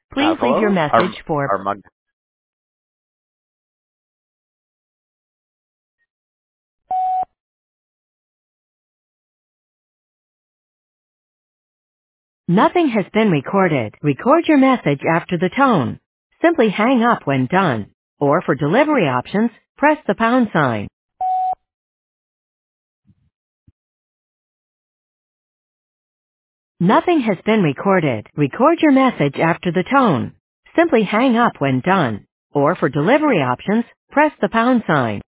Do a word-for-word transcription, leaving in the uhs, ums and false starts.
Uh, Please leave your hello? message Arm, for Armand. Nothing has been recorded. Record your message after the tone. Simply hang up when done. Or for delivery options, press the pound sign. Nothing has been recorded. Record your message after the tone. Simply hang up when done. Or for delivery options, press the pound sign.